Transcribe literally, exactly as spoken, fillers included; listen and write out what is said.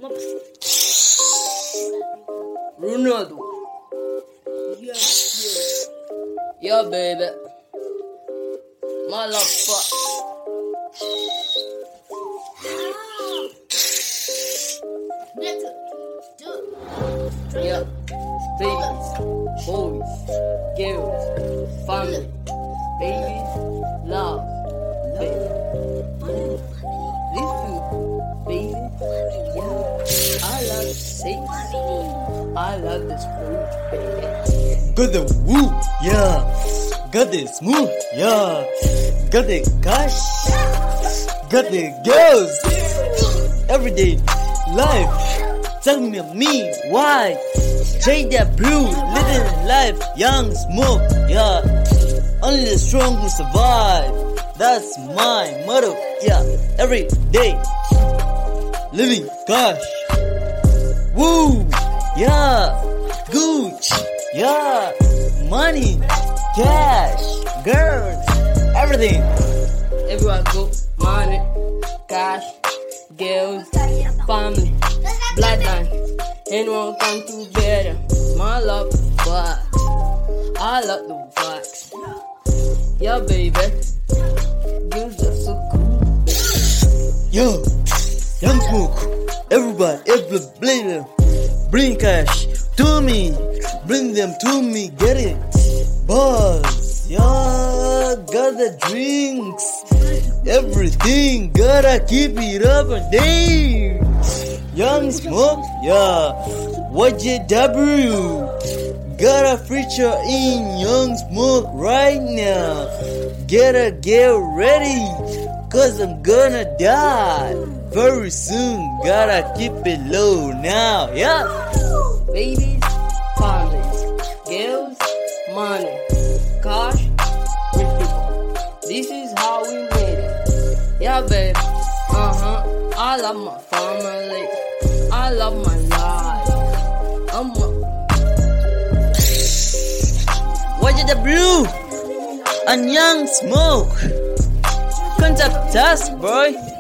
Ronaldo. Yeah, yeah. Yeah, baby. My love fuck. Yeah, babies, boys, girls, family, baby, love, baby. Listen, baby. Yeah, I love sex. I love this fruit, baby. Got the woo, yeah. Got the smooth, yeah. Got the cash. Got the girls. Everyday life. Tell me, me why? Shade that blue, living life, young, smoke, yeah. Only the strong will survive. That's my motto, yeah. Every day, living cash. Woo, yeah. Gooch, yeah. Money, cash, girls, everything. Everywhere I go, money, cash, girls, family, bloodline. Anyone come to better. My love fuck. I love the facts. Yeah, baby. Girls are so cool. Yo, young smoke. Everybody, every blazer. Bring cash to me. Bring them to me. Get it. Buzz. Yeah, got the drinks. Everything. Gotta keep it up and down. Young Smoke, yeah. Y J W. Got a feature in Young Smoke right now. Gotta get ready, cause I'm gonna die very soon. Gotta keep it low now, yeah. Babies, families, girls, money, cash, rich people. This is how we made it. Yeah, babe. Uh huh. I love my family. I love my life. I'm a Y J W and Young Smoke. Contact us, boy.